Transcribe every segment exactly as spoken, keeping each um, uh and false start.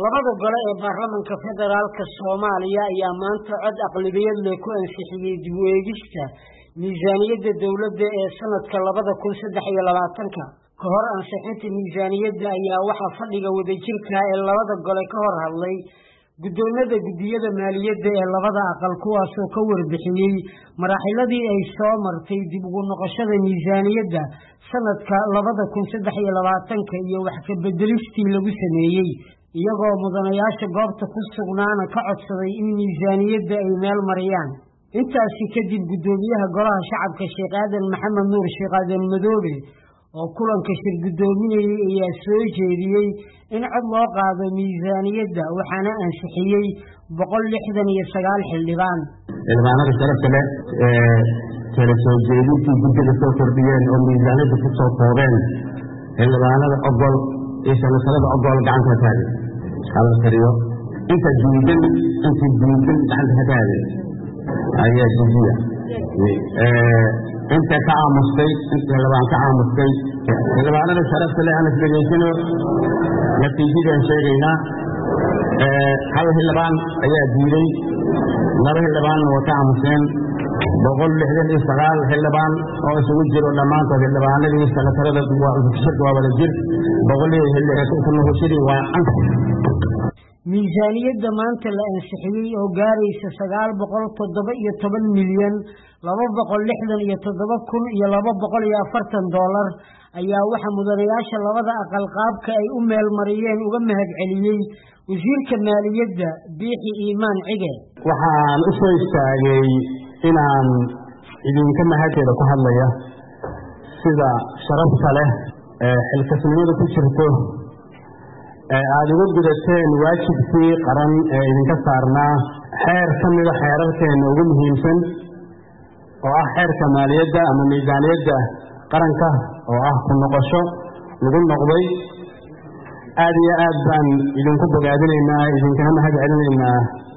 labada gole ee baarlamaanka federaalka Soomaaliya ayaa maanta cod aqlabiyad leh ku ansixiyay dib u eegista miisaaniyadda dawladda ee sanadka laba kun saddex iyo labaatan ka hor ansixinta miisaaniyadda ayaa waxa fadhiga wadajirka ee labada gole ka hor hadlay guddoomiyada guddiyada maaliyadda ee labada aqal kuwaas oo ka warbixiyay maraaxiladii ay soo martay dib ugu noqoshada miisaaniyadda sanadka laba kun saddex iyo labaatan ka iyo wax ka bedelistii lagu sameeyay iyagoo mudanayaasha goobta ku sugnaana ka codsaday in miisaaniyadda ay meel mariyaan intaasi kadib guddoomiyaha golaha shacabka Sheekh Aadan Maxamed Nuur Sheekh Aadan Madoobe oo kulanka shir guddoominayay ayaa soo jeediyay in cod loo qaado miisaaniyadda waxaana ansixiyay boqol lixdan iyo sagaal xildhibaan xildhibaanada sharafta leh ee kala soo jeedintii guddiga soo kordhiyeen oo miisaaniyadda ku soo koobeen xildhibaanada ogol iyo sanadada ogol gacanta taagay hal kariyo inta diidan inta diidan gacanta taagay ayaa jijiya ee inta ka aamusay inta labaan ka aamusay xildhibaanada sharafta leh aan isdhegeysano natiijada sheegayna ee hal xildhibaan ayaa diiday laba xildhibaan oo ka aamuseen boqol lixdan iyo sagaal xildhibaan oo isugu jiro dhamaantood xildhibaanadii sanadada shirka waa wada jir boqol iyo lixdan waa ansix miisaaniyadda maanta la ansixiyay oo gaaraysa sagaal boqol toddoba iyo toban milyan laba boqol lixdan iyo toddoba kun iyo laba boqol iyo afartan dollar ayaa waxa mudanayaasha labada aqal qaabka ay u meel mariyeen uga mahadceliyay wasiirka maaliyadda Biixi Iimaan Cige waxaan u soo istaagay inaan idinka mahadceedo ku hadlaya sida sharafta leh ee xilkasnimada ku jirto ee aad ugu gudateen waajibkii qaran ee idinka saarnaa xeer ka mid ah xeerarkeena ugu muhiimsan oo ah xeerka maaliyadda ama miisaaniyadda qaranka oo ah ku noqosho lagu noqday aad iyo aad baan idinku bogaadinaynaa idinkana mahadcelinaynaa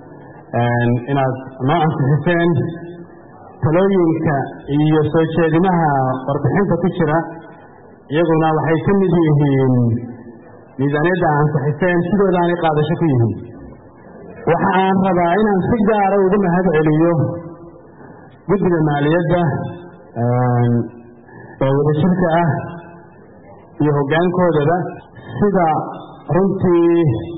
inaad noo ansixiseen talooyinka iyo soo jeedimaha warbixinta ku jira iyaguna waxay ka mid yihiin miisaaniyadda ansixiseen sidoodaanay qaadasho ku yihiin waxa aan rabaa inaan si gaara uga mahadceliyo guddiga maaliyadda ee wadajirka ah iyo hoggaankoodaba sida runtii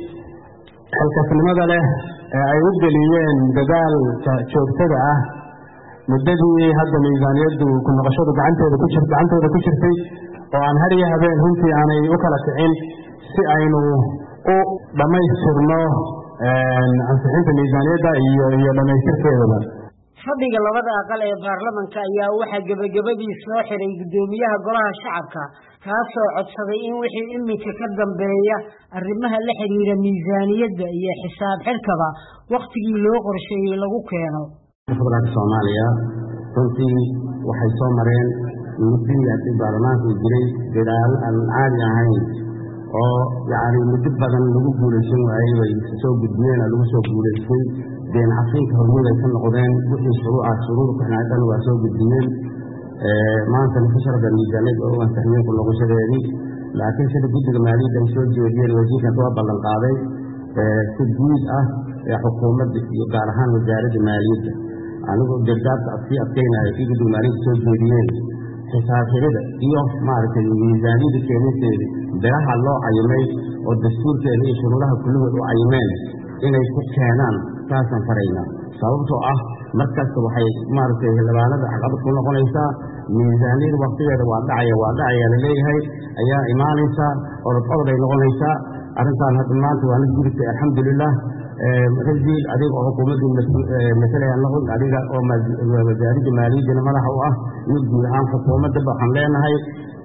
xilkasnimada leh ee ay u geliyeen dadaalka joogtada ah muddadii hadda miisaaniyaddu ku noqoshadu gacanteeda ku jirta gacantooda ku jirtay oo aan har iyo habeen runtii aanay u kala kicin si aynu u dhammaystirno ansixinta miisaaniyadda iyo iyo dhammaystirkeedaba fadhiga labada aqal ee baarlamaanka ayaa waxa gabagabadii soo xiray guddoomiyaha golaha shacabka kaasoo codsaday in wixii iminka ka dambeeya arrimaha la xiriira miisaaniyadda iyo xisaab xirkaba waqtigii loo qorsheeyay lagu keeno federaalka Soomaaliya runtii waxay soo mareen muddadii baarlamaanku jiray dadaal aan caadi ahayn oo yaani muddo badan lagu guuleysan waayay way soo gudbiyeen lagu soo guuleystay deen xaqiiq hormuud ay ka noqdeen wixii shuruuc ah shuruuc kanaadan waa soo gudbiyeen ee maanta musharaxa miisaaniyadda oo aan saxiix ku noqoshadeedii laakiin sida guddiga maaliyadda ay soo jeediyeen wasiirka soo ballan qaaday ee si guud ah ee xukuumadda iyo gaar ahaan wasaaradda maaliyadda anigoo gargaarka afkii adkeynaya ee guddiga maaliyadda soo jeediyeen xisaab xirida iyo maaragtay miisaaniyadda keeninteeda biraha loo cayimay oo dastuurkeeda iyo shuruudaha kulligood u cayimeen inay ku keenaan saasan farayna sababtoo ah markasta waxay maaragtay xildhibaanada caqabad ku noqonaysaa miisaaniyadda waqtigeeda waa dhacaya waa dhacaya la leeyahay ayaa imaanaysa orod orod ay noqonaysaa arrintan hadda maanta waa la gudubta alxamdulilah rajil adiga oo xukuumadda masalaya noqon adiga oo wasaaradda maaliyadda madaxa u ah iyo guud ahaan xukuumadda waxaan leenahay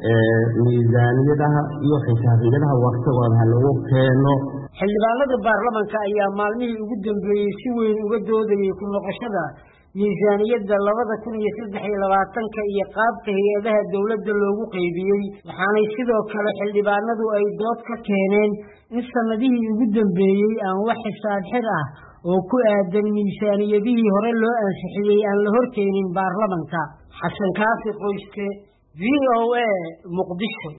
miisaaniyadaha iyo xisaabiyadaha waqtigooda ha lagu keeno xildhibaanada baarlamaanka ayaa maalmihii ugu dambeeyay si weyn uga doodayay ku noqoshada miisaaniyadda laba kun iyo saddex iyo labaatan ka iyo qaabka hay'adaha dawladda loogu qaybiyay waxaanay sidoo kale xildhibaanadu ay dood ka keeneen in sanadihii ugu dambeeyay aan wax xisaab xir ah oo ku aadan miisaaniyadihii hore loo ansixiyay aan la horkeenin baarlamaanka xasan kaafi qoyste V O A Muqdisho.